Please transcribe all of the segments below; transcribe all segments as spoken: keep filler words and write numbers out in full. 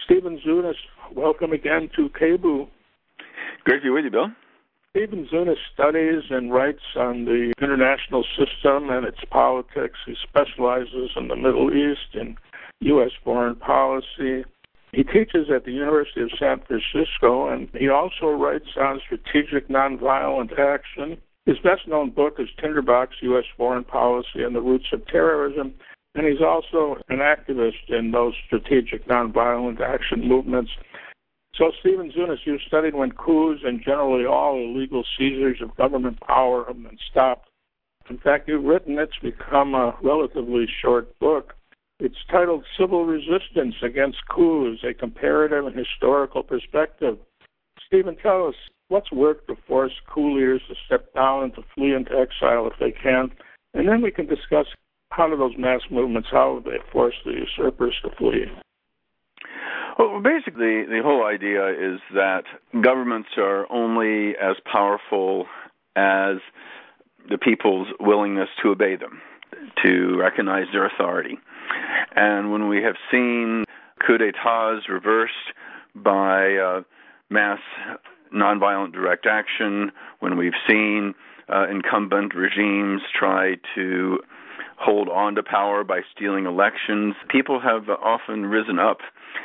Stephen Zunes, welcome again to K B U. Great to be with you, Bill. Stephen Zunes studies and writes on the international system and its politics. He specializes in the Middle East and U S foreign policy. He teaches at the University of San Francisco, and he also writes on strategic nonviolent action. His best-known book is Tinderbox, U S Foreign Policy and the Roots of Terrorism, and he's also an activist in those strategic nonviolent action movements. So, Stephen Zunes, you've studied when coups and generally all illegal seizures of government power have been stopped. In fact, you've written, it's become a relatively short book. It's titled Civil Resistance Against Coups, a Comparative and Historical Perspective. Stephen, tell us, what's worked to force coup leaders to step down and to flee into exile if they can? And then we can discuss how do those mass movements, how they force the usurpers to flee? Well, basically, the whole idea is that governments are only as powerful as the people's willingness to obey them, to recognize their authority. And when we have seen coups d'etats reversed by uh, mass nonviolent direct action, when we've seen uh, incumbent regimes try to hold on to power by stealing elections, people have often risen up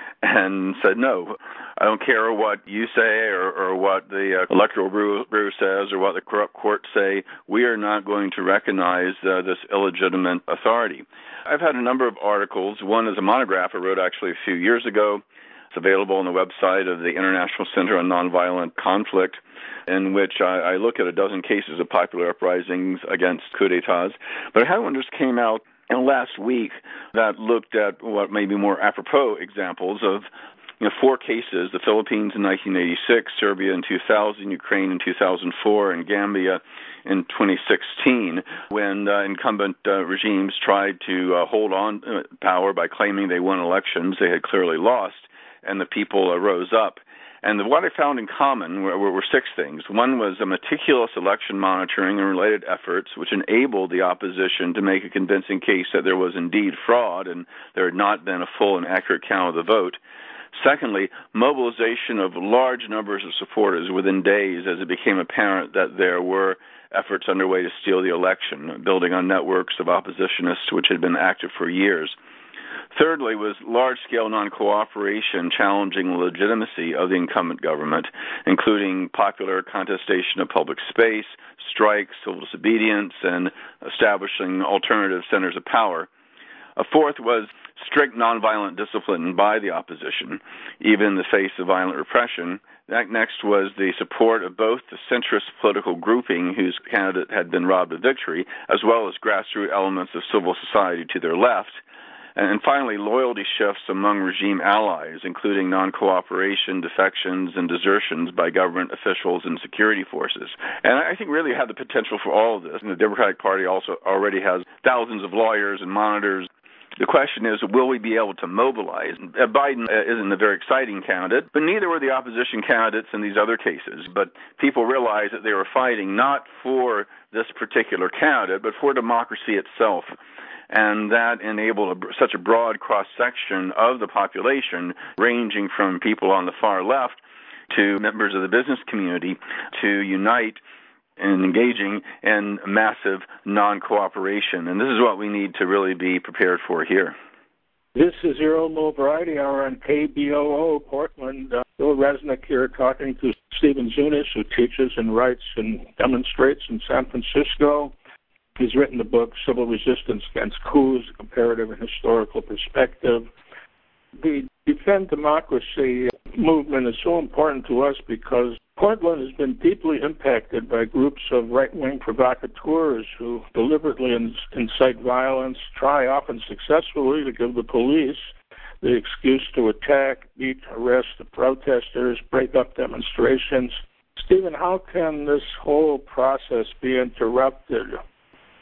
and said, no, I don't care what you say or, or what the uh, electoral bureau says or what the corrupt courts say. We are not going to recognize uh, this illegitimate authority. I've had a number of articles. One is a monograph I wrote actually a few years ago. It's available on the website of the International Center on Nonviolent Conflict, in which I, I look at a dozen cases of popular uprisings against coups d'etats. But I had one just came out in last week that looked at what may be more apropos examples of you know, four cases: the Philippines in nineteen eighty-six, Serbia in two thousand, Ukraine in two thousand four, and Gambia in twenty sixteen, when uh, incumbent uh, regimes tried to uh, hold on to power by claiming they won elections they had clearly lost, and the people uh, rose up. And what I found in common were, were six things. One was a meticulous election monitoring and related efforts, which enabled the opposition to make a convincing case that there was indeed fraud and there had not been a full and accurate count of the vote. Secondly, mobilization of large numbers of supporters within days as it became apparent that there were efforts underway to steal the election, building on networks of oppositionists which had been active for years. Thirdly was large-scale non-cooperation challenging the legitimacy of the incumbent government, including popular contestation of public space, strikes, civil disobedience, and establishing alternative centers of power. A fourth was strict nonviolent discipline by the opposition, even in the face of violent repression. That next was the support of both the centrist political grouping whose candidate had been robbed of victory, as well as grassroots elements of civil society to their left. And finally, loyalty shifts among regime allies, including non-cooperation, defections, and desertions by government officials and security forces. And I think really had the potential for all of this. And the Democratic Party also already has thousands of lawyers and monitors. The question is, will we be able to mobilize? Biden isn't a very exciting candidate, but neither were the opposition candidates in these other cases. But people realized that they were fighting not for this particular candidate, but for democracy itself. And that enabled a, such a broad cross-section of the population, ranging from people on the far left to members of the business community, to unite in engaging in massive non-cooperation. And this is what we need to really be prepared for here. This is your Omo Variety Hour on K B O O, Portland. Uh, Bill Resnick here talking to Stephen Zunes, who teaches and writes and demonstrates in San Francisco. He's written the book Civil Resistance Against Coups, A Comparative and Historical Perspective. The Defend Democracy movement is so important to us because Portland has been deeply impacted by groups of right-wing provocateurs who deliberately incite violence, try often successfully to give the police the excuse to attack, beat, arrest the protesters, break up demonstrations. Stephen, how can this whole process be interrupted?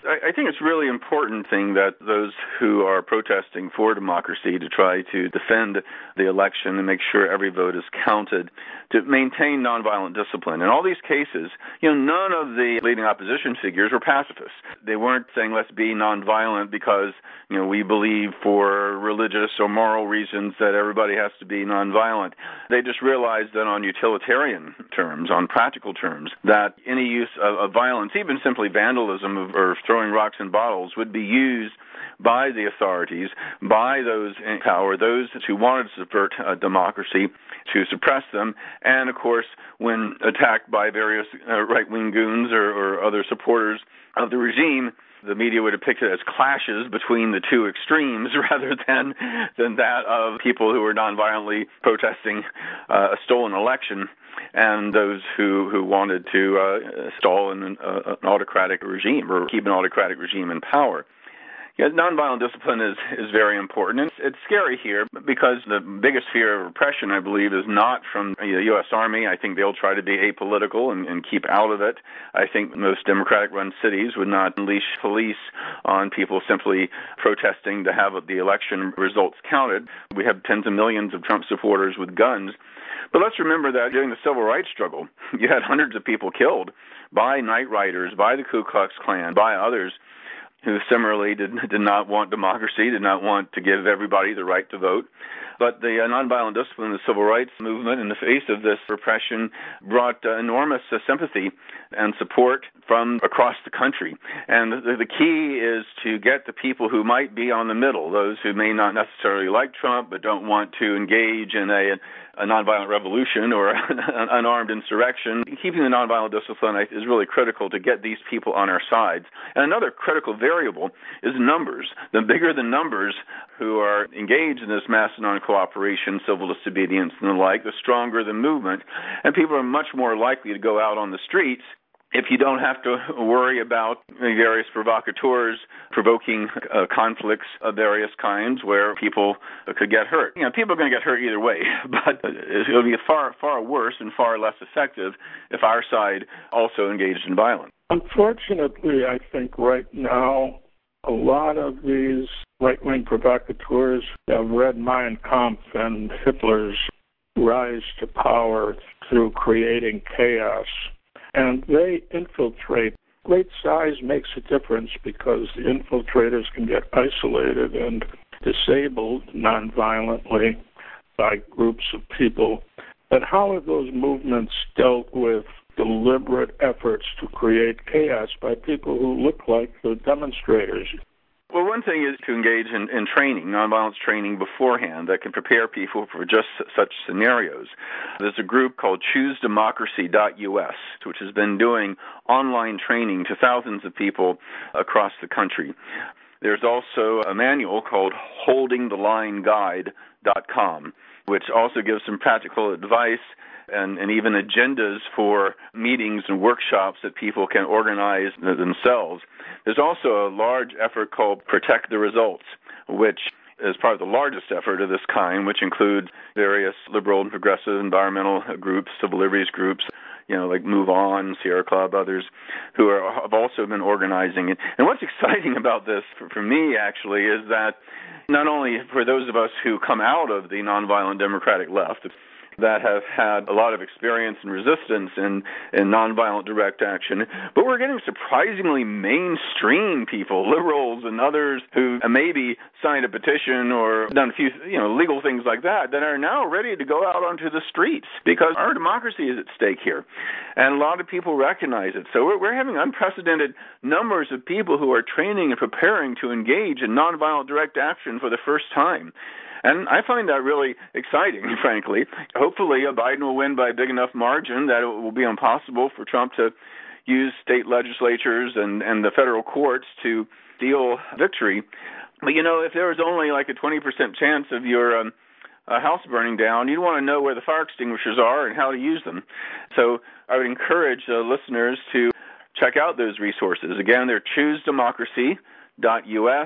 I, I think it's a really important thing that those who are protesting for democracy to try to defend the election and make sure every vote is counted, to maintain nonviolent discipline. In all these cases, you know, none of the leading opposition figures were pacifists. They weren't saying let's be nonviolent because, you know, we believe for religious or moral reasons that everybody has to be nonviolent. They just realized that on utilitarian terms, on practical terms, that any use of, of violence, even simply vandalism or throwing rocks in bottles, would be used by the authorities, by those in power, those who wanted to subvert uh, democracy, to suppress them. And, of course, when attacked by various uh, right-wing goons or, or other supporters of the regime, the media would depict it as clashes between the two extremes rather than than that of people who were nonviolently protesting uh, a stolen election and those who, who wanted to uh, stall an, uh, an autocratic regime or keep an autocratic regime in power. Yeah, nonviolent discipline is, is very important. And it's, it's scary here because the biggest fear of repression, I believe, is not from the U S Army. I think they'll try to be apolitical and, and keep out of it. I think most Democratic-run cities would not unleash police on people simply protesting to have the election results counted. We have tens of millions of Trump supporters with guns. But let's remember that during the civil rights struggle, you had hundreds of people killed by night riders, by the Ku Klux Klan, by others who similarly did, did not want democracy, did not want to give everybody the right to vote. But the uh, nonviolent discipline, the civil rights movement, in the face of this repression, brought uh, enormous uh, sympathy and support from across the country. And the, the key is to get the people who might be on the middle, those who may not necessarily like Trump but don't want to engage in a, a nonviolent revolution or an unarmed insurrection. Keeping the nonviolent discipline is really critical to get these people on our sides. And another critical variable is numbers. The bigger the numbers who are engaged in this mass non-cooperation, civil disobedience, and the like, the stronger the movement. And people are much more likely to go out on the streets if you don't have to worry about various provocateurs provoking uh, conflicts of various kinds where people could get hurt. You know, people are going to get hurt either way, but it'll be far, far worse and far less effective if our side also engaged in violence. Unfortunately, I think right now, a lot of these right-wing provocateurs have read Mein Kampf and Hitler's rise to power through creating chaos. And they infiltrate. Great size makes a difference because the infiltrators can get isolated and disabled nonviolently by groups of people. But how have those movements dealt with deliberate efforts to create chaos by people who look like the demonstrators? Well, one thing is to engage in, in training, nonviolence training beforehand that can prepare people for just such scenarios. There's a group called choose democracy dot U S, which has been doing online training to thousands of people across the country. There's also a manual called holding the line guide dot com, which also gives some practical advice and, and even agendas for meetings and workshops that people can organize themselves. There's also a large effort called Protect the Results, which is part of the largest effort of this kind, which includes various liberal and progressive environmental groups, civil liberties groups, you know, like Move On, Sierra Club, others, who are, have also been organizing. And what's exciting about this, for, for me, actually, is that not only for those of us who come out of the nonviolent democratic left, that have had a lot of experience and resistance in, in nonviolent direct action, but we're getting surprisingly mainstream people, liberals and others who maybe signed a petition or done a few, you know, legal things like that, that are now ready to go out onto the streets because our democracy is at stake here. And a lot of people recognize it. So we're, we're having unprecedented numbers of people who are training and preparing to engage in nonviolent direct action for the first time. And I find that really exciting, frankly. Hopefully, Biden will win by a big enough margin that it will be impossible for Trump to use state legislatures and, and the federal courts to steal victory. But, you know, if there was only like a twenty percent chance of your um, uh, house burning down, you'd want to know where the fire extinguishers are and how to use them. So I would encourage uh, listeners to check out those resources. Again, they're choose democracy dot U S,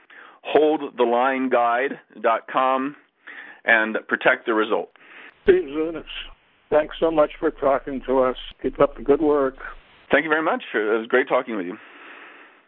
hold the line guide dot com, and Protect the Result. Steve Zunes, thanks so much for talking to us. Keep up the good work. Thank you very much. It was great talking with you.